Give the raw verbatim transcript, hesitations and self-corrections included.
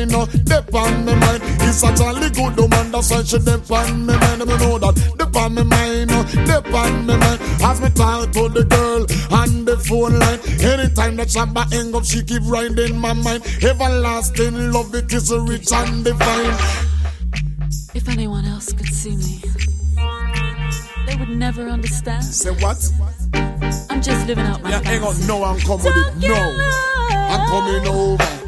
mind, no, dip on me mind. It's a jolly good woman, that's why she dip on me mind. Me know that, dip on me mind, no, dip on me mind. As me talk to the girl on the phone line, anytime that Shabba hang up, she keep riding my mind. Everlasting love, it is rich and divine. If anyone else could see me, they would never understand. Say what? I'm just living out my yeah, fantasy. Hang on, no, I'm coming with it, no. I'm coming over.